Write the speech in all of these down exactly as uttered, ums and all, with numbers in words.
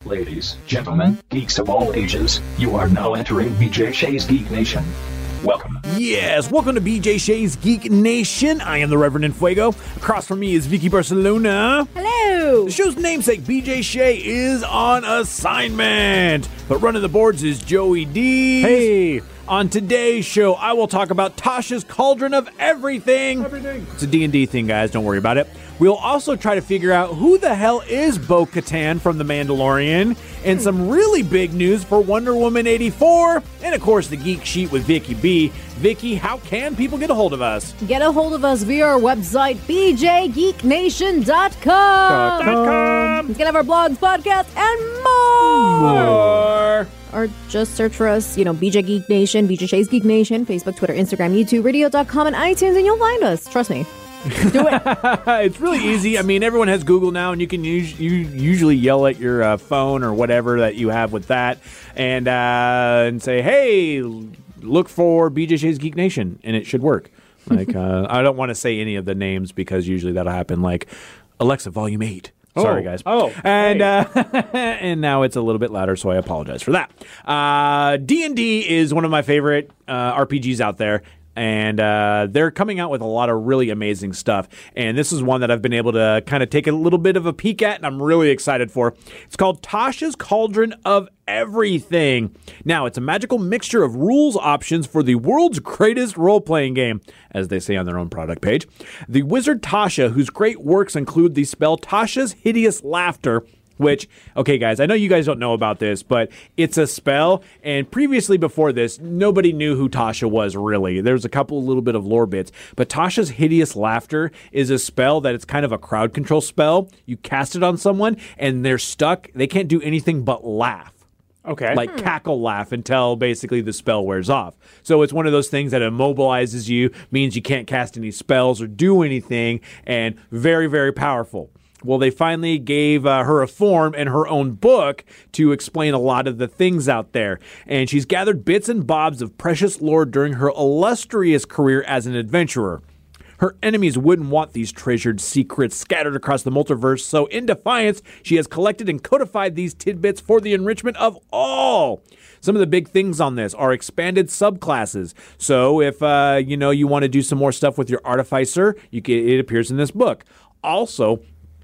Ladies, gentlemen, geeks of all ages, you are now entering B J Shea's Geek Nation. Welcome. Yes, welcome to B J Shea's Geek Nation. I am the Reverend Infuego. Across from me is Vicky Barcelona. Hello. The show's namesake, B J Shea, is on assignment. But running the boards is Joey D. Hey. On today's show, I will talk about Tasha's Cauldron of Everything. Everything. It's a D and D thing, guys. Don't worry about it. We'll also try to figure out who the hell is Bo-Katan from The Mandalorian, and some really big news for Wonder Woman eighty-four, and of course the Geek Sheet with Vicky B. Vicky, how can people get a hold of us? Get a hold of us via our website, b j geek nation dot com. .com. You can have our blogs, podcasts, and more. More. Or just search for us, you know, B J Geek Nation, B J Shea's Geek Nation, Facebook, Twitter, Instagram, YouTube, radio dot com, and iTunes, and you'll find us. Trust me. Do it. It's really easy. I mean, everyone has Google now, and you can use, you usually yell at your uh, phone or whatever that you have with that, and uh, and say, "Hey, look for B J Shea's Geek Nation," and it should work. Like, uh, I don't want to say any of the names because usually that'll happen. Like, Alexa, Volume Eight. Sorry, oh. guys. Oh, and hey. uh, and now it's a little bit louder, so I apologize for that. Uh, D and D is one of my favorite uh, R P Gs out there. And uh, they're coming out with a lot of really amazing stuff. And this is one that I've been able to kind of take a little bit of a peek at, and I'm really excited for. It's called Tasha's Cauldron of Everything. Now, it's a magical mixture of rules options for the world's greatest role-playing game, as they say on their own product page. The wizard Tasha, whose great works include the spell Tasha's Hideous Laughter, which, okay, guys, I know you guys don't know about this, but it's a spell, and previously before this, nobody knew who Tasha was, really. There's a couple little bit of lore bits, but Tasha's Hideous Laughter is a spell that it's kind of a crowd control spell. You cast it on someone, and they're stuck. They can't do anything but laugh. Okay. Like cackle laugh until basically the spell wears off. So it's one of those things that immobilizes you, means you can't cast any spells or do anything, and very, very powerful. Well, they finally gave uh, her a form and her own book to explain a lot of the things out there. And she's gathered bits and bobs of precious lore during her illustrious career as an adventurer. Her enemies wouldn't want these treasured secrets scattered across the multiverse, so in defiance, she has collected and codified these tidbits for the enrichment of all. Some of the big things on this are expanded subclasses. So if uh, you know you want to do some more stuff with your artificer, you can, it appears in this book. Also,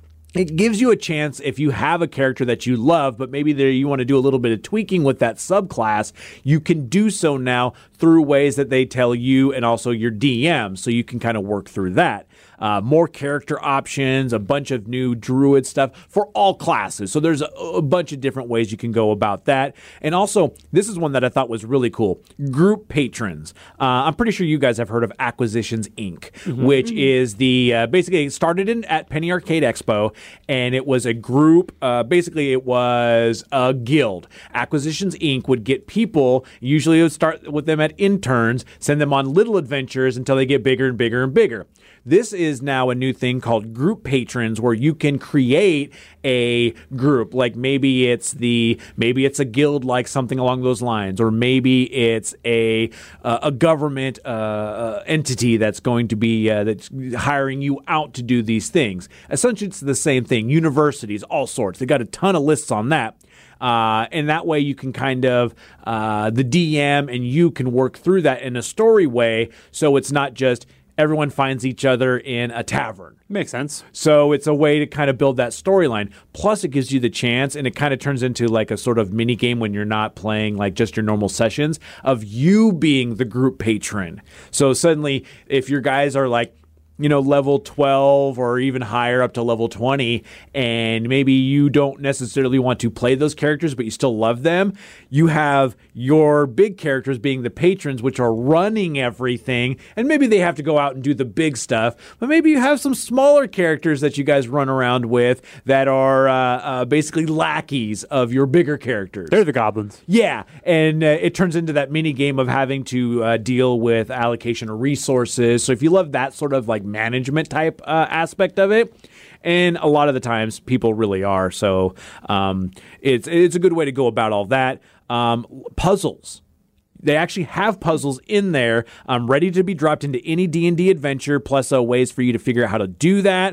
it gives you a chance if you have a character that you love, but maybe there you want to do a little bit of tweaking with that subclass, you can do so now through ways that they tell you and also your D M, so you can kind of work through that. Uh, more character options, a bunch of new druid stuff for all classes. So there's a, a bunch of different ways you can go about that. And also, this is one that I thought was really cool. Group patrons. Uh, I'm pretty sure you guys have heard of Acquisitions Incorporated, mm-hmm. which is the, uh, basically it started in at Penny Arcade Expo, and it was a group, uh, basically it was a guild. Acquisitions Incorporated would get people, usually it would start with them at interns, send them on little adventures until they get bigger and bigger and bigger. This is now a new thing called group patrons, where you can create a group. Like maybe it's the maybe it's a guild, like something along those lines, or maybe it's a uh, a government uh, uh, entity that's going to be uh, that's hiring you out to do these things. Essentially, it's the same thing. Universities, all sorts. They got a ton of lists on that. Uh, and that way you can kind of, uh, the D M and you can work through that in a story way, so it's not just everyone finds each other in a tavern. Makes sense. So it's a way to kind of build that storyline. Plus, it gives you the chance, and it kind of turns into like a sort of mini game when you're not playing like just your normal sessions, of you being the group patron. So suddenly, if your guys are like, you know, level twelve or even higher up to level twenty, and maybe you don't necessarily want to play those characters, but you still love them, you have your big characters being the patrons, which are running everything, and maybe they have to go out and do the big stuff, but maybe you have some smaller characters that you guys run around with that are uh, uh, basically lackeys of your bigger characters. They're the goblins. Yeah, and uh, it turns into that mini game of having to uh, deal with allocation of resources. So if you love that sort of like management type uh, aspect of it, and a lot of the times people really are, so um, it's it's a good way to go about all that. Um, puzzles. They actually have puzzles in there, um, ready to be dropped into any D and D adventure, plus uh, ways for you to figure out how to do that.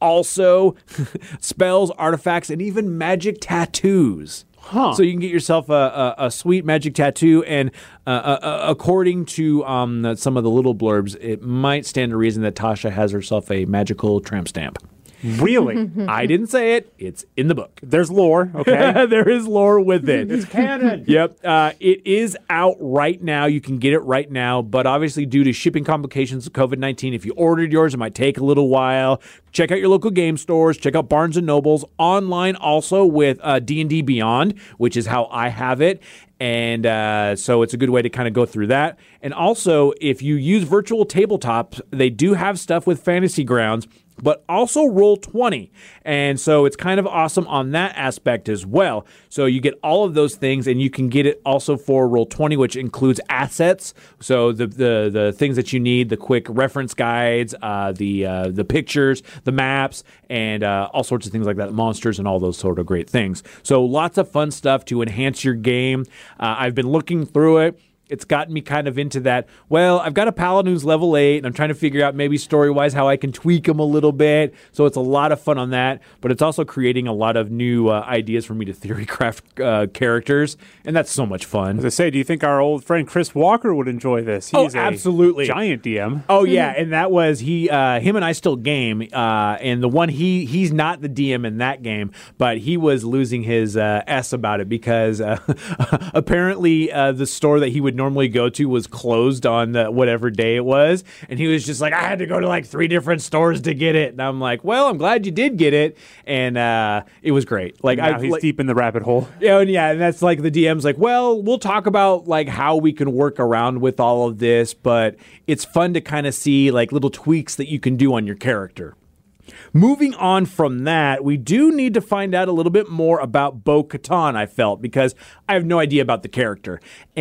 also spells, artifacts, and even magic tattoos. Huh. So you can get yourself a, a, a sweet magic tattoo, and uh, uh, according to um, some of the little blurbs, it might stand to reason that Tasha has herself a magical tramp stamp. Really? I didn't say it. It's in the book. There's lore, okay? There is lore with it. It's canon. Yep. Uh, it is out right now. You can get it right now, but obviously due to shipping complications of covid nineteen, if you ordered yours, it might take a little while. Check out your local game stores. Check out Barnes and Nobles. Online also with uh, D and D Beyond, which is how I have it. And uh, so it's a good way to kind of go through that. And also, if you use virtual tabletops, they do have stuff with Fantasy Grounds, but also Roll twenty. And so it's kind of awesome on that aspect as well. So you get all of those things, and you can get it also for Roll twenty, which includes assets. So the the, the things that you need, the quick reference guides, uh, the uh, the pictures, the maps, and uh, all sorts of things like that, monsters and all those sort of great things. So lots of fun stuff to enhance your game. Uh, I've been looking through it. It's gotten me kind of into that, well, I've got a paladin who's level eight, and I'm trying to figure out maybe story-wise how I can tweak him a little bit. So it's a lot of fun on that, but it's also creating a lot of new uh, ideas for me to theory craft uh, characters, and that's so much fun. As I say, do you think our old friend Chris Walker would enjoy this? He's Oh, absolutely. a giant D M. Oh yeah, and that was he. Uh, him and I still game, uh, and the one he he's not the D M in that game, but he was losing his uh, s about it because uh, apparently uh, the store that he would normally go to was closed on the, whatever day it was, and he was just like, I had to go to like three different stores to get it, and I'm like, well, I'm glad you did get it, and uh, it was great. Like Now I, he's like, deep in the rabbit hole. Yeah, and yeah, and that's like the D M's like, well, we'll talk about like how we can work around with all of this, but it's fun to kind of see like little tweaks that you can do on your character. Moving on from that, we do need to find out a little bit more about Bo-Katan, I felt, because I have no idea about the character.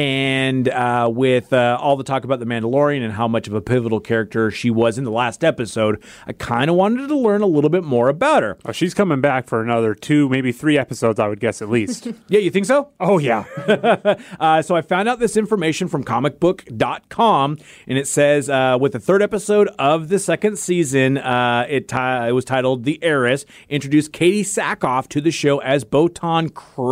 And uh, with uh, all the talk about The Mandalorian and how much of a pivotal character she was in the last episode, I kind of wanted to learn a little bit more about her. Oh, she's coming back for another two, maybe three episodes, I would guess at least. Yeah, you think so? Oh, yeah. uh, so I found out this information from comic book dot com, and it says uh, with the third episode of the second season, uh, it, t- it was titled The Heiress, introduced Katie Sackhoff to the show as Bo-Katan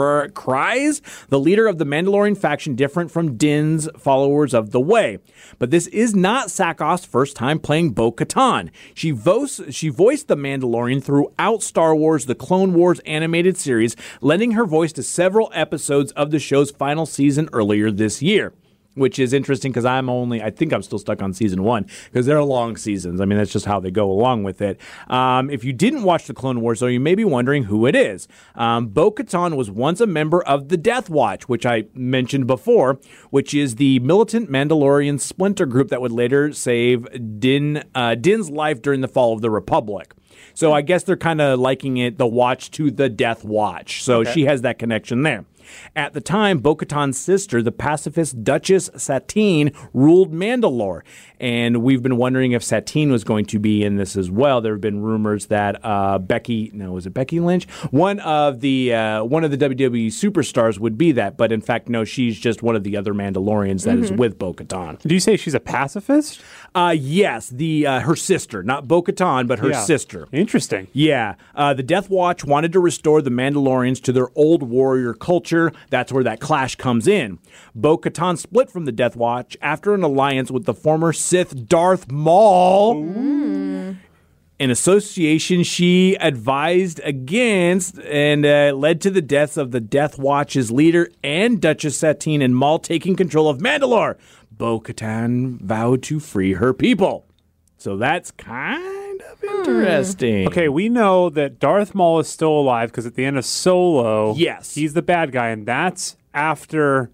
Kryze, the leader of the Mandalorian faction different from Din's followers of the Way. But this is not Sackhoff's first time playing Bo-Katan. She, vo- she voiced the Mandalorian throughout Star Wars The Clone Wars animated series, lending her voice to several episodes of the show's final season earlier this year. Which is interesting because I'm only, I think I'm still stuck on season one because they're long seasons. I mean, that's just how they go along with it. Um, if you didn't watch the Clone Wars, though, you may be wondering who it is. Um, Bo-Katan was once a member of the Death Watch, which I mentioned before, which is the militant Mandalorian splinter group that would later save Din, uh, Din's life during the fall of the Republic. So I guess they're kind of liking it, the Watch to the Death Watch. So Okay. she has that connection there. At the time, Bo-Katan's sister, the pacifist Duchess Satine, ruled Mandalore. And we've been wondering if Satine was going to be in this as well. There have been rumors that uh, Becky, no, was it Becky Lynch? One of the uh, one of the W W E superstars would be that. But in fact, no, she's just one of the other Mandalorians that mm-hmm. is with Bo-Katan. Do you say she's a pacifist? Uh, yes, the uh, her sister, not Bo-Katan, but her Yeah. sister. Interesting. Yeah. Uh, the Death Watch wanted to restore the Mandalorians to their old warrior culture. That's where that clash comes in. Bo-Katan split from the Death Watch after an alliance with the former Sith Darth Maul. Ooh. An association she advised against and uh, led to the deaths of the Death Watch's leader and Duchess Satine and Maul taking control of Mandalore. Bo-Katan vowed to free her people. So that's kind of interesting. Okay, we know that Darth Maul is still alive because at the end of Solo, yes, he's the bad guy, and that's after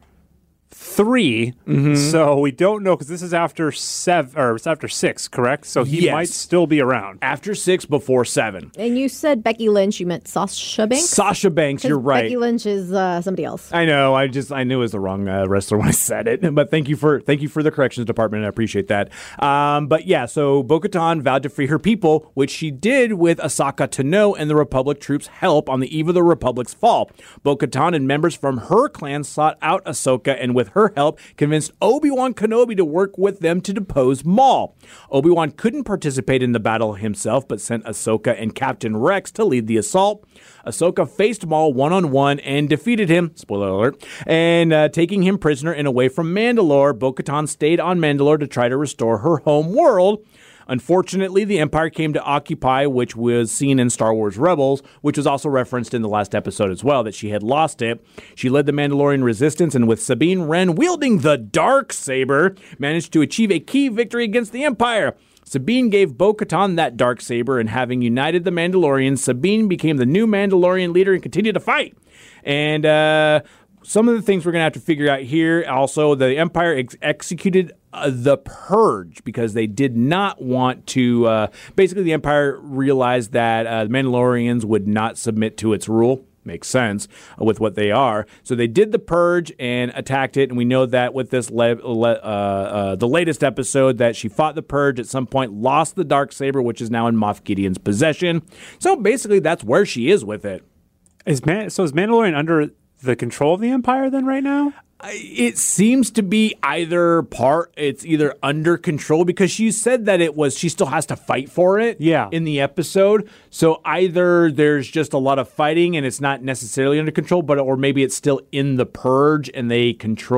three. Mm-hmm. So we don't know because this is after seven or it's after six, correct? So he Yes. might still be around. After six, before seven. And you said Becky Lynch, you meant Sasha Banks? Sasha Banks, 'Cause you're right. Becky Lynch is uh, somebody else. I know. I just I knew it was the wrong uh, wrestler when I said it, but thank you for thank you for the corrections department. I appreciate that. Um, but yeah, so Bo-Katan vowed to free her people, which she did with Ahsoka Tano and the Republic troops' help on the eve of the Republic's fall. Bo-Katan and members from her clan sought out Ahsoka, and with with her help, convinced Obi-Wan Kenobi to work with them to depose Maul. Obi-Wan couldn't participate in the battle himself, but sent Ahsoka and Captain Rex to lead the assault. Ahsoka faced Maul one-on-one and defeated him, spoiler alert, and uh, taking him prisoner and away from Mandalore, Bo-Katan stayed on Mandalore to try to restore her home world. Unfortunately, the Empire came to occupy, which was seen in Star Wars Rebels, which was also referenced in the last episode as well, that she had lost it. She led the Mandalorian resistance, and with Sabine Wren wielding the Darksaber, managed to achieve a key victory against the Empire. Sabine gave Bo-Katan that Darksaber, and having united the Mandalorians, Sabine became the new Mandalorian leader and continued to fight. And, uh... some of the things we're going to have to figure out here. Also, the Empire ex- executed uh, the Purge because they did not want to... Uh, basically, the Empire realized that uh, the Mandalorians would not submit to its rule. Makes sense uh, with what they are. So they did the Purge and attacked it. And we know that with this le- le- uh, uh, the latest episode that she fought the Purge at some point, lost the Darksaber, which is now in Moff Gideon's possession. So basically, that's where she is with it. Is Man- so is Mandalorian under the control of the Empire then right now? It seems to be either part, it's either under control because she said that it was, she still has to fight for it yeah. in the episode. So either there's just a lot of fighting and it's not necessarily under control, but or maybe it's still in the Purge and they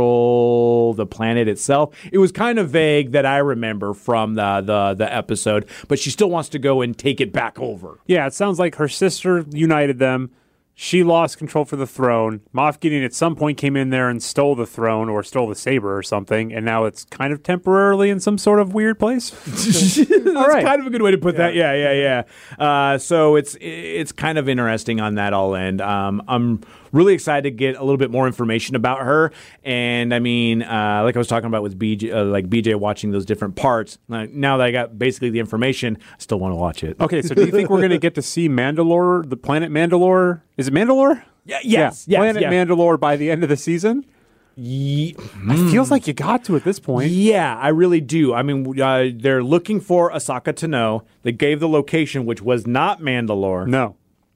control the planet itself. It was kind of vague that I remember from the, the, the episode, but she still wants to go and take it back over. Yeah, it sounds like her sister united them. She lost control for the throne. Moff Gideon at some point came in there and stole the throne or stole the saber or something, and now it's kind of temporarily in some sort of weird place. That's right. Kind of a good way to put yeah. that. Yeah, yeah, yeah. Uh, so it's it's kind of interesting on that all end. Um, I'm really excited to get a little bit more information about her. And I mean, uh, like I was talking about with B J, uh, like B J watching those different parts. Like, now that I got basically the information, I still want to watch it. Okay, so do you think we're going to get to see Mandalore, the planet Mandalore? Is it Mandalore? Yeah, yes, yeah. yes, Planet yes. Mandalore by the end of the season? Ye- It feels like you got to at this point. Yeah, I really do. I mean, uh, they're looking for Ahsoka Tano. They gave the location, which was not Mandalore. No.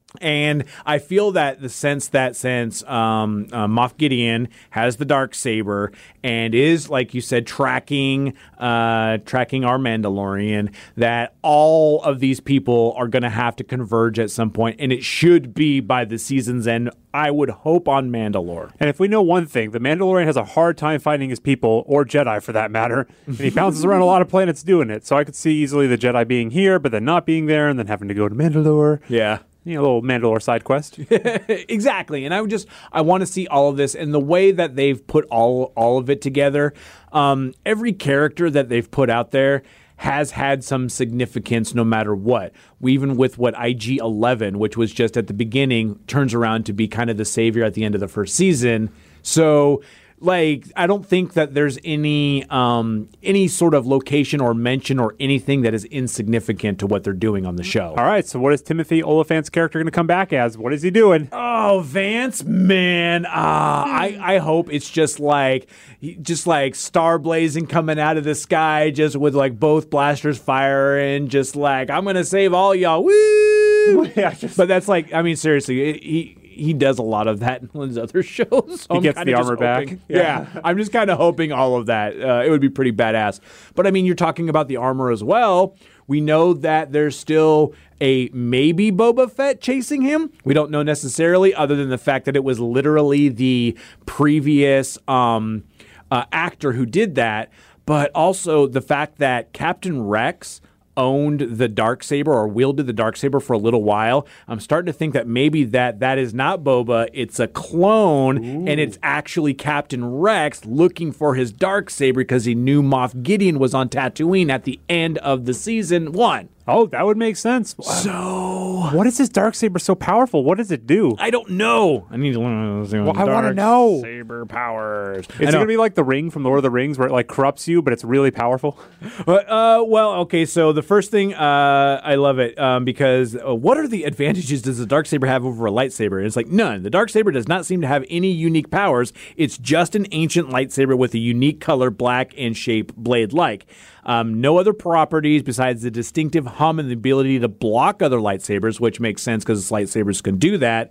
And I feel that the sense that since um, uh, Moff Gideon has the Darksaber and is, like you said, tracking uh, tracking our Mandalorian, that all of these people are going to have to converge at some point, and it should be by the season's end, I would hope, on Mandalore. And if we know one thing, the Mandalorian has a hard time finding his people, or Jedi for that matter, and he bounces around a lot of planets doing it. So I could see easily the Jedi being here, but then not being there, and then having to go to Mandalore. Yeah. You know, a little Mandalore side quest. Exactly. And I would just, I want to see all of this and the way that they've put all all of it together. Um, every character that they've put out there has had some significance no matter what. We, even with what I G eleven, which was just at the beginning, turns around to be kind of the savior at the end of the first season. So, like, I don't think that there's any um, any sort of location or mention or anything that is insignificant to what they're doing on the show. All right, so what is Timothy Oliphant's character going to come back as? What is he doing? Oh, Vance, man. Uh, I, I hope it's just like just like star blazing coming out of the sky, just with like both blasters firing, just like, I'm going to save all y'all. Woo! Yeah, just... But that's like, I mean, seriously, it, he... He does a lot of that in his other shows. So he I'm gets the armor back. Yeah. yeah, I'm just kind of hoping all of that. Uh, it would be pretty badass. But I mean, you're talking about the armor as well. We know that there's still a maybe Boba Fett chasing him. We don't know necessarily, other than the fact that it was literally the previous um, uh, actor who did that. But also the fact that Captain Rex owned the Darksaber or wielded the Darksaber for a little while. I'm starting to think that maybe that that is not Boba, it's a clone. Ooh. And it's actually Captain Rex looking for his Darksaber because he knew Moff Gideon was on Tatooine at the end of the season one. Oh, that would make sense. So, what is this Darksaber so powerful? What does it do? I don't know. I need to learn. Well, I want to know. Saber powers. Is it going to be like the Ring from Lord of the Rings, where it like corrupts you, but it's really powerful? Uh, well, okay. So the first thing, uh, I love it um, because uh, what are the advantages does the Darksaber have over a lightsaber? And it's like none. The Darksaber does not seem to have any unique powers. It's just an ancient lightsaber with a unique color, black, and shape blade-like. Um, no other properties besides the distinctive hum and the ability to block other lightsabers, which makes sense because lightsabers can do that.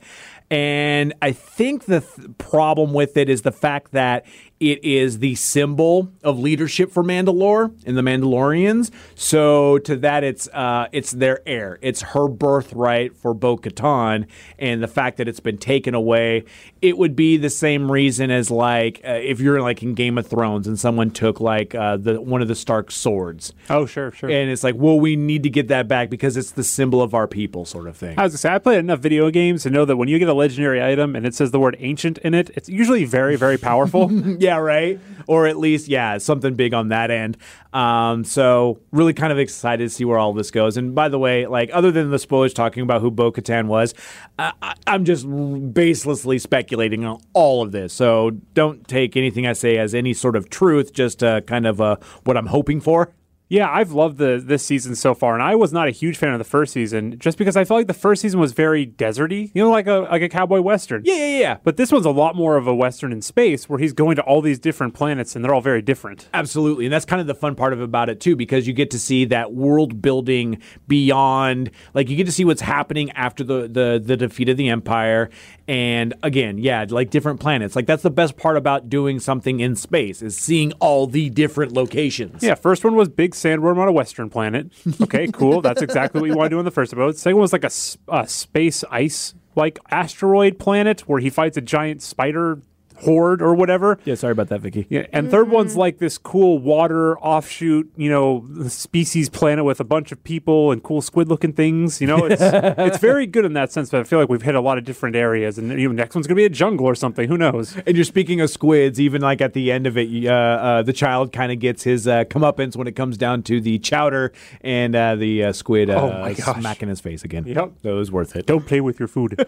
And I think the th- problem with it is the fact that it is the symbol of leadership for Mandalore and the Mandalorians. So to that, it's uh, it's their heir. It's her birthright for Bo-Katan, and the fact that it's been taken away, it would be the same reason as like uh, if you're like in Game of Thrones and someone took like uh, the one of the Stark swords. Oh, sure, sure. And it's like, well, we need to get that back because it's the symbol of our people, sort of thing. I was gonna say, I played enough video games to know that when you get a legendary item and it says the word ancient in it, it's usually very, very powerful. Yeah, right? Or at least, yeah, something big on that end. Um, so really kind of excited to see where all this goes. And by the way, like other than the spoilers talking about who Bo-Katan was, uh, I- I'm just baselessly speculating on all of this. So don't take anything I say as any sort of truth, just uh, kind of uh, what I'm hoping for. Yeah, I've loved the this season so far, and I was not a huge fan of the first season just because I felt like the first season was very deserty, you know, like a like a cowboy western. Yeah, yeah, yeah. But this one's a lot more of a western in space, where he's going to all these different planets, and they're all very different. Absolutely, and that's kind of the fun part of about it too, because you get to see that world building beyond, like you get to see what's happening after the the, the defeat of the Empire, and again, yeah, like different planets. Like that's the best part about doing something in space is seeing all the different locations. Yeah, first one was big sandworm on a western planet. Okay, cool. That's exactly what you want to do in the first episode. Second one was like a, s- a space ice like asteroid planet where he fights a giant spider horde or whatever. Yeah, sorry about that, Vicky. Yeah, and third one's like this cool water offshoot, you know, species planet with a bunch of people and cool squid-looking things. You know, it's it's very good in that sense. But I feel like we've hit a lot of different areas, and you know, next one's gonna be a jungle or something. Who knows? And you're speaking of squids, even like at the end of it, uh, uh, the child kind of gets his uh, comeuppance when it comes down to the chowder and uh, the uh, squid uh, Oh my gosh. smacking his face again. Yep. So it was worth it. Don't play with your food.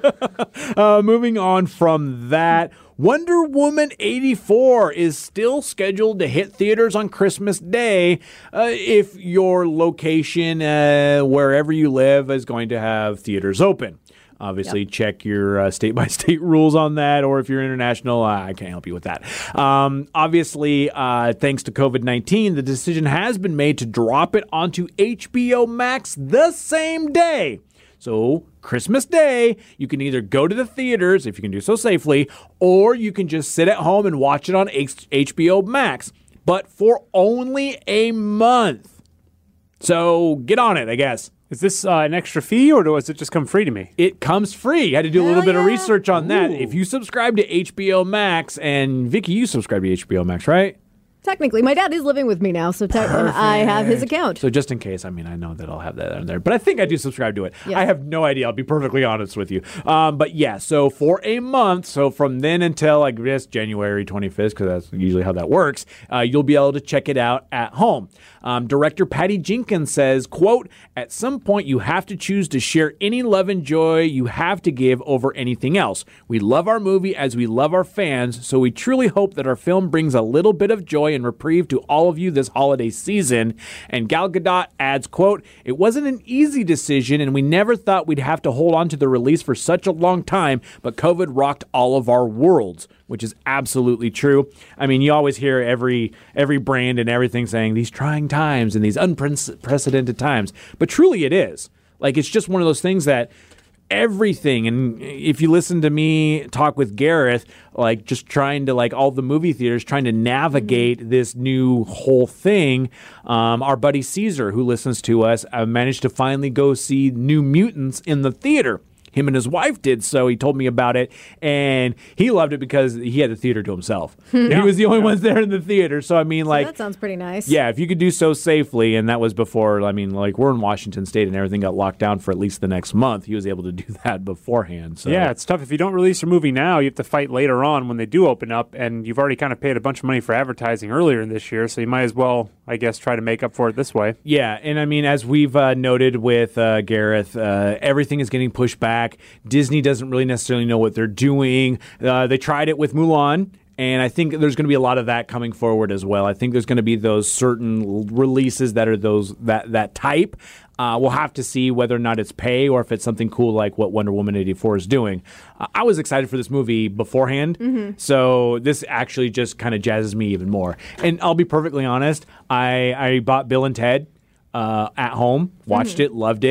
Uh, moving on from that, Wonder Woman eighty-four is still scheduled to hit theaters on Christmas Day uh, if your location, uh, wherever you live, is going to have theaters open. Obviously, yep. check your uh, state-by-state rules on that, or if you're international, uh, I can't help you with that. Um, obviously, uh, thanks to covid nineteen, the decision has been made to drop it onto H B O Max the same day. So Christmas Day, you can either go to the theaters, if you can do so safely, or you can just sit at home and watch it on H B O Max, but for only a month. So get on it, I guess. Is this uh, an extra fee, or does it just come free to me? It comes free. I had to do a Hell little bit of yeah. research on that. Ooh. If you subscribe to H B O Max, and Vicky, you subscribe to H B O Max, right? Technically, my dad is living with me now, so te- and I have his account. So just in case, I mean, I know that I'll have that on there, but I think I do subscribe to it. Yes. I have no idea. I'll be perfectly honest with you. Um, but yeah, so for a month, so from then until I guess January twenty-fifth, because that's usually how that works, uh, you'll be able to check it out at home. Um, director Patty Jenkins says, quote, "At some point you have to choose to share any love and joy you have to give over anything else. We love our movie as we love our fans, so we truly hope that our film brings a little bit of joy and reprieve to all of you this holiday season." And Gal Gadot adds, quote, "It wasn't an easy decision and we never thought we'd have to hold on to the release for such a long time, but COVID rocked all of our worlds," which is absolutely true. I mean, you always hear every every brand and everything saying these trying times and these unprecedented times, but truly it is. Like, it's just one of those things that everything, and if you listen to me talk with Gareth, like just trying to, like all the movie theaters, trying to navigate mm-hmm. this new whole thing, um, our buddy Caesar, who listens to us, uh, managed to finally go see New Mutants in the theater. Him and his wife did so. He told me about it, and he loved it because he had the theater to himself. Yeah. He was the only ones there in the theater. So, I mean, So like... that sounds pretty nice. Yeah, if you could do so safely, and that was before, I mean, like, we're in Washington State, and everything got locked down for at least the next month. He was able to do that beforehand. So Yeah, it's tough. If you don't release your movie now, you have to fight later on when they do open up, and you've already kind of paid a bunch of money for advertising earlier in this year, so you might as well, I guess, try to make up for it this way. Yeah, and I mean, as we've uh, noted with uh, Gareth, uh, everything is getting pushed back. Disney doesn't really necessarily know what they're doing. Uh, they tried it with Mulan, and I think there's going to be a lot of that coming forward as well. I think there's going to be those certain releases that are those that that type. Uh, we'll have to see whether or not it's pay or if it's something cool like what Wonder Woman eighty-four is doing. Uh, I was excited for this movie beforehand, mm-hmm. so this actually just kind of jazzes me even more. And I'll be perfectly honest, I, I bought Bill and Ted Uh, at home, watched mm-hmm. it, loved it,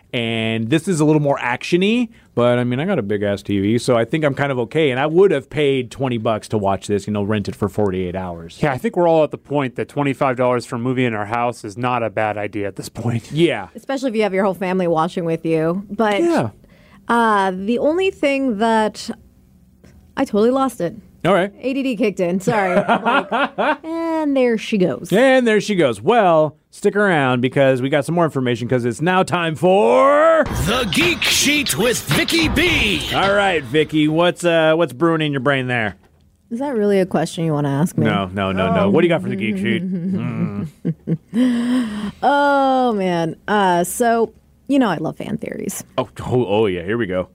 And this is a little more action-y, but I mean, I got a big-ass T V, so I think I'm kind of okay. And I would have paid twenty bucks to watch this, you know, rent it for forty-eight hours. Yeah, I think we're all at the point that twenty-five dollars for a movie in our house is not a bad idea at this point. Yeah. Especially if you have your whole family watching with you. But Yeah. uh, the only thing that I totally lost it. All right. A D D kicked in. Sorry. I'm like, and there she goes. And there she goes. Well, stick around because we got some more information because it's now time for The Geek Sheet with Vicky B. All right, Vicky, what's uh what's brewing in your brain there? Is that really a question you want to ask me? No, no, no, no. What do you got for the geek sheet? Oh, man. Uh, so, you know I love fan theories. Oh, oh, oh, yeah. Here we go.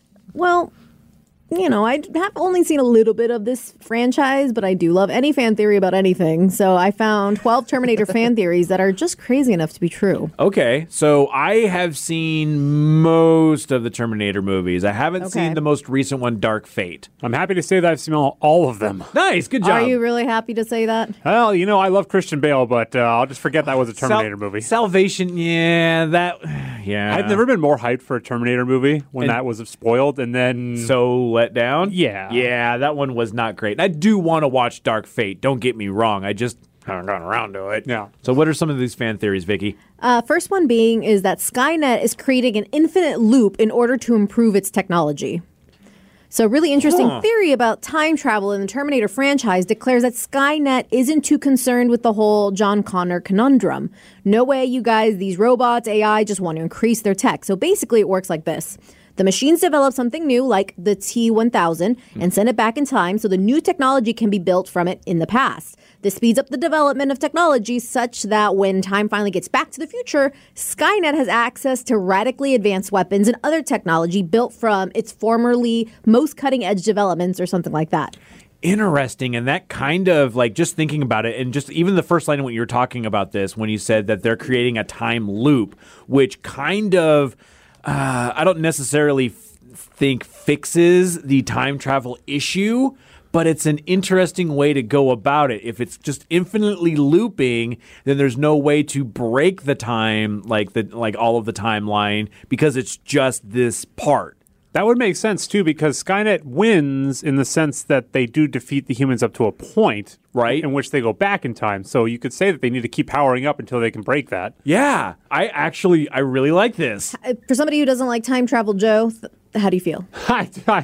Well, you know, I have only seen a little bit of this franchise, but I do love any fan theory about anything. So I found twelve Terminator fan theories that are just crazy enough to be true. Okay, so I have seen most of the Terminator movies. I haven't Okay. seen the most recent one, Dark Fate. I'm happy to say that I've seen all, all of them. Nice, good job. Are you really happy to say that? Well, you know, I love Christian Bale, but uh, I'll just forget that was a Terminator Sal- movie. Salvation, yeah, that, yeah. I've never been more hyped for a Terminator movie when And- that was spoiled, and then so let down. Yeah. yeah, that one was not great. I do want to watch Dark Fate. Don't get me wrong. I just haven't gotten around to it. Yeah. So, what are some of these fan theories, Vicky? Uh, first one being is that Skynet is creating an infinite loop in order to improve its technology. So, a really interesting Huh. theory about time travel in the Terminator franchise declares that Skynet isn't too concerned with the whole John Connor conundrum. No way, you guys, these robots, A I, just want to increase their tech. So, basically, it works like this. The machines develop something new, like the T one thousand, and send it back in time so the new technology can be built from it in the past. This speeds up the development of technology such that when time finally gets back to the future, Skynet has access to radically advanced weapons and other technology built from its formerly most cutting-edge developments or something like that. Interesting. And that kind of like just thinking about it, and just even the first line of when you were talking about this, when you said that they're creating a time loop, which kind of. Uh, I don't necessarily f- think fixes the time travel issue, but it's an interesting way to go about it. If it's just infinitely looping, then there's no way to break the time, like the like all of the timeline, because it's just this part. that would make sense too, because Skynet wins in the sense that they do defeat the humans up to a point, Right. in which they go back in time. So you could say that they need to keep powering up until they can break that. Yeah, I actually I really like this. Uh, For somebody who doesn't like time travel, Joe, th- how do you feel? I, I,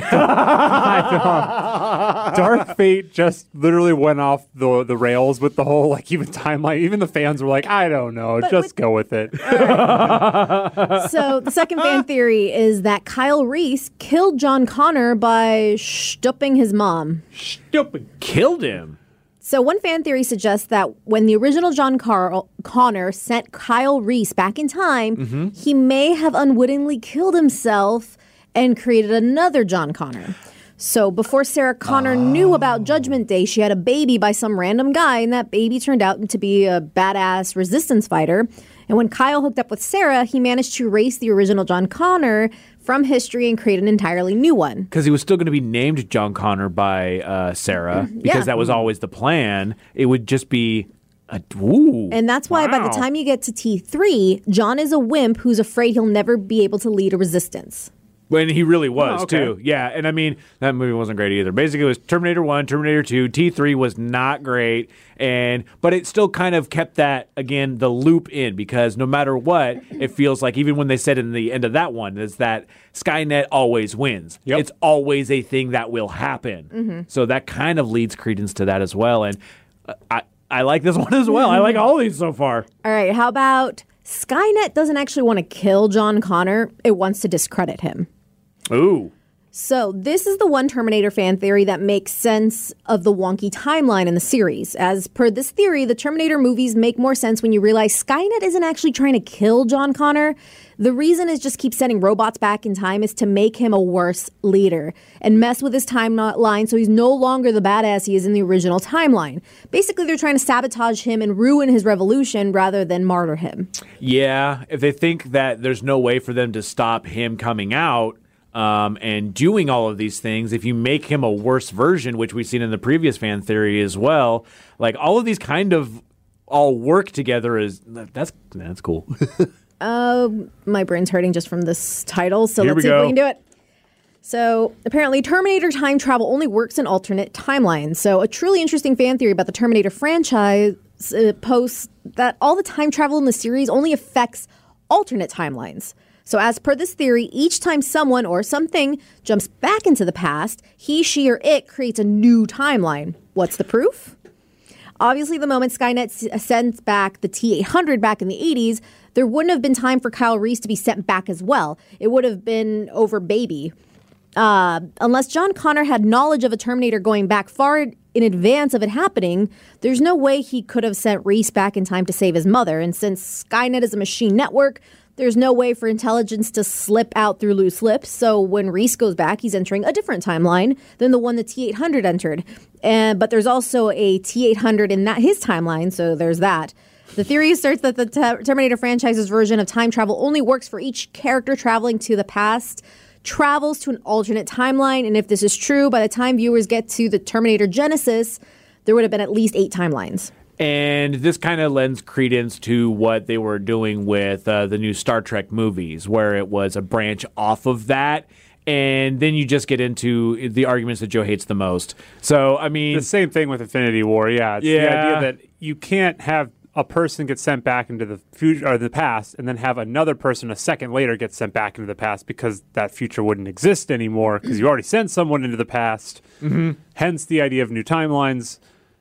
I don't. Dark Fate just literally went off the the rails with the whole like even timeline. Even the fans were like, I don't know, But just with- go with it. So the second fan theory is that Kyle Reese killed John Connor by stupping his mom. Stupid. Killed him. So one fan theory suggests that when the original John Carl- Connor sent Kyle Reese back in time, he may have unwittingly killed himself and created another John Connor. So before Sarah Connor knew about Judgment Day, she had a baby by some random guy, and that baby turned out to be a badass resistance fighter. And when Kyle hooked up with Sarah, he managed to erase the original John Connor from history and create an entirely new one. Because he was still going to be named John Connor by uh, Sarah, because Yeah. that was always the plan. It would just be a ooh. And that's why by the Wow. time you get to T three, John is a wimp who's afraid he'll never be able to lead a resistance. When he really was, Oh, okay. too. Yeah, and I mean, that movie wasn't great either. Basically, it was Terminator one, Terminator two, T three was not great, and but it still kind of kept that, again, the loop in, because no matter what, it feels like, even when they said in the end of that one, is that Skynet always wins. Yep. It's always a thing that will happen. So that kind of leads credence to that as well, and uh, I, I like this one as well. I like all these so far. All right, how about Skynet doesn't actually want to kill John Connor, it wants to discredit him. Ooh. So, this is the one Terminator fan theory that makes sense of the wonky timeline in the series. As per this theory, the Terminator movies make more sense when you realize Skynet isn't actually trying to kill John Connor. The reason is just keep sending robots back in time is to make him a worse leader and mess with his timeline so he's no longer the badass he is in the original timeline. Basically, they're trying to sabotage him and ruin his revolution rather than martyr him. Yeah, if they think that there's no way for them to stop him coming out um, and doing all of these things, if you make him a worse version, which we've seen in the previous fan theory as well, like all of these kind of all work together is that's that's cool. Uh, my brain's hurting just from this title, so Here let's we see if go. we can do it. So apparently Terminator time travel only works in alternate timelines. So a truly interesting fan theory about the Terminator franchise uh, posts that all the time travel in the series only affects alternate timelines. So as per this theory, each time someone or something jumps back into the past, he, she, or it creates a new timeline. What's the proof? Obviously, the moment Skynet s- sends back the T eight hundred back in the eighties, there wouldn't have been time for Kyle Reese to be sent back as well. It would have been over baby. Uh, unless John Connor had knowledge of a Terminator going back far in advance of it happening, there's no way he could have sent Reese back in time to save his mother. And since Skynet is a machine network, there's no way for intelligence to slip out through loose lips. So when Reese goes back, he's entering a different timeline than the one the T eight hundred entered. And, but there's also a T eight hundred in that his timeline, so there's that. The theory asserts that the Ter- Terminator franchise's version of time travel only works for each character traveling to the past, travels to an alternate timeline, and if this is true, by the time viewers get to the Terminator Genesis, there would have been at least eight timelines. And this kind of lends credence to what they were doing with uh, the new Star Trek movies, where it was a branch off of that. And then you just get into the arguments that Joe hates the most. So, I mean... The same thing with Infinity War, yeah. It's Yeah. the idea that you can't have a person get sent back into the future or the past and then have another person a second later get sent back into the past because that future wouldn't exist anymore because you already sent someone into the past. Mm-hmm. Hence the idea of new timelines.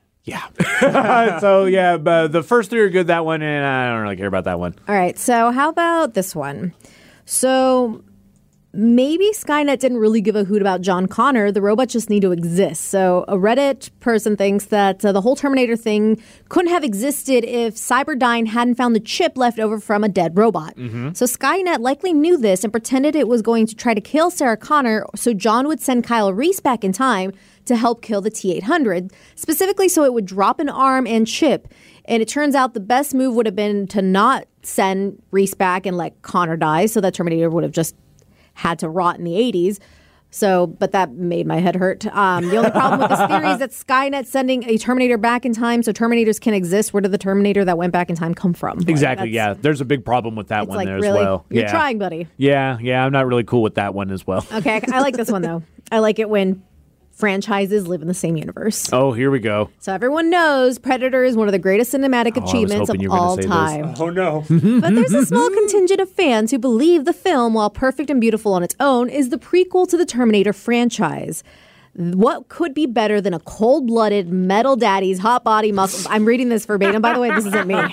Yeah. so, yeah, but the first three are good, that one, and I don't really care about that one. All right, so how about this one? So maybe Skynet didn't really give a hoot about John Connor. The robots just need to exist. So a Reddit person thinks that uh, the whole Terminator thing couldn't have existed if Cyberdyne hadn't found the chip left over from a dead robot. Mm-hmm. So Skynet likely knew this and pretended it was going to try to kill Sarah Connor so John would send Kyle Reese back in time to help kill the T eight hundred, specifically so it would drop an arm and chip. And it turns out the best move would have been to not send Reese back and let Connor die, so that Terminator would have just had to rot in the eighties. So, but that made my head hurt. Um, the only problem with this theory is that Skynet sending a Terminator back in time so Terminators can exist. Where did the Terminator that went back in time come from? Exactly, Like, yeah. There's a big problem with that It's one like, there really? as well. You're yeah. trying, buddy. Yeah, yeah, I'm not really cool with that one as well. Okay, I, I like this one, though. I like it when franchises live in the same universe. Oh, here we go. So everyone knows Predator is one of the greatest cinematic Oh, I was achievements hoping of you were gonna all say this. time. Oh, no. But there's a small contingent of fans who believe the film, while perfect and beautiful on its own, is the prequel to the Terminator franchise. What could be better than a cold-blooded metal daddy's hot body muscle? I'm reading this verbatim, by the way. This isn't me.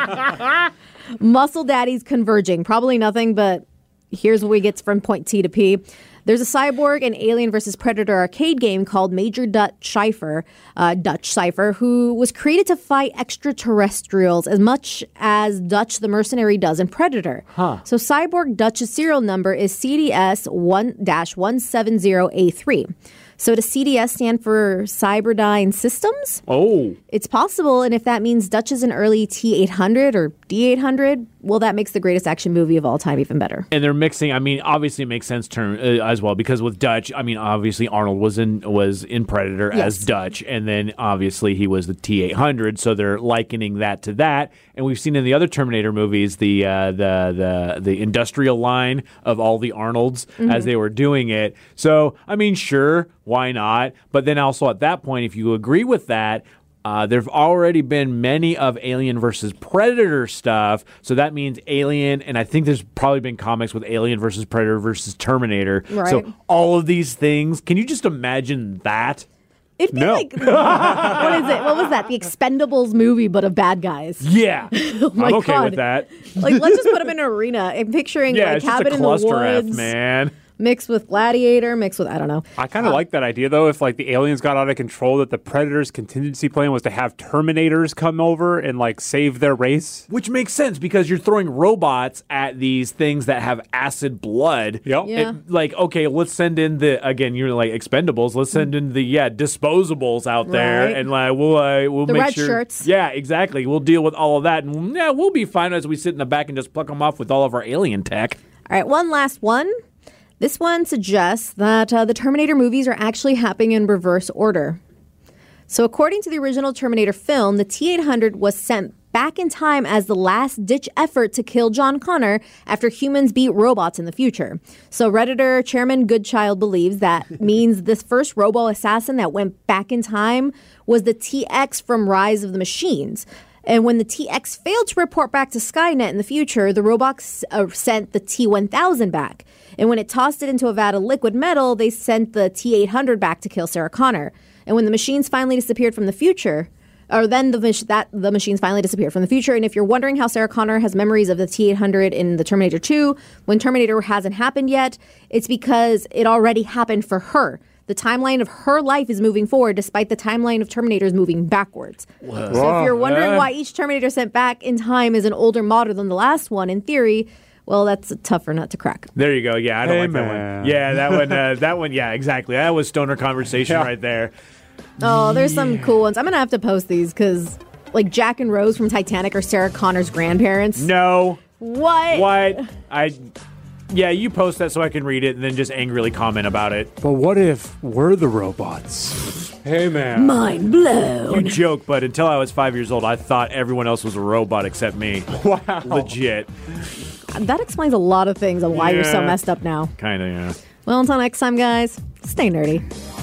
Muscle daddies converging. Probably nothing, but here's what we get from point T to P. There's a cyborg and Alien versus Predator arcade game called Major Dutch Cypher, uh, Dutch Cypher, who was created to fight extraterrestrials as much as Dutch the mercenary does in Predator. Huh. So Cyborg Dutch's serial number is C D S one one seven zero A three. So does C D S stand for Cyberdyne Systems? Oh. It's possible, and if that means Dutch is an early T eight hundred or D eight hundred, well, that makes the greatest action movie of all time even better. And they're mixing. I mean, obviously, it makes sense term uh, as well because with Dutch, I mean, obviously Arnold was in was in Predator Yes. as Dutch, and then obviously he was the T eight hundred. So they're likening that to that. And we've seen in the other Terminator movies the uh, the the the industrial line of all the Arnolds Mm-hmm. as they were doing it. So I mean, sure, why not? But then also at that point, if you agree with that. Uh, there have already been many of Alien versus Predator stuff, so that means Alien, and I think there's probably been comics with Alien versus Predator versus Terminator. Right. So all of these things, can you just imagine that? It'd be No. like, what is it? What was that? The Expendables movie, but of bad guys. Yeah, my I'm okay God. with that. Like, let's just put them in an arena. I'm picturing Yeah, like it's just a Cabin in the cluster F, Woods, man. mixed with Gladiator, mixed with I don't know. I kind of like that idea, though. If like the aliens got out of control, that the Predators' contingency plan was to have Terminators come over and like save their race. Which makes sense because you're throwing robots at these things that have acid blood. Yep. Yeah. It- like, okay, let's send in the again. You're like Expendables. Let's send in the yeah disposables out there, Right. and like we'll uh, we'll The make red sure. shirts. Yeah, exactly. We'll deal with all of that, and yeah, we'll be fine as we sit in the back and just pluck them off with all of our alien tech. All right, one last one. This one suggests that uh, the Terminator movies are actually happening in reverse order. So according to the original Terminator film, the T eight hundred was sent back in time as the last-ditch effort to kill John Connor after humans beat robots in the future. So Redditor Chairman Goodchild believes that means this first robo assassin that went back in time was the T X from Rise of the Machines. And when the T X failed to report back to Skynet in the future, the robots uh, sent the T one thousand back. And when it tossed it into a vat of liquid metal, they sent the T eight hundred back to kill Sarah Connor. And when the machines finally disappeared from the future, or then the that the machines finally disappeared from the future. And if you're wondering how Sarah Connor has memories of the T eight hundred in the Terminator two, when Terminator hasn't happened yet, it's because it already happened for her. The timeline of her life is moving forward, despite the timeline of Terminator is moving backwards. Whoa. So if you're wondering Yeah. why each Terminator sent back in time is an older model than the last one, in theory, well, that's a tougher nut to crack. There you go. Yeah, I don't Hey, like that man. one. Yeah, that one. Uh, that one. Yeah, exactly. That was stoner conversation Yeah. right there. Oh, there's some cool ones. I'm going to have to post these because, like, Jack and Rose from Titanic are Sarah Connor's grandparents. No. What? What? I. Yeah, you post that so I can read it and then just angrily comment about it. But what if we're the robots? Hey, man. Mind blown. You joke, but until I was five years old, I thought everyone else was a robot except me. Wow. Legit. That explains a lot of things on why you're so Yeah. messed up now. Kind of, yeah. Well, until next time, guys, stay nerdy.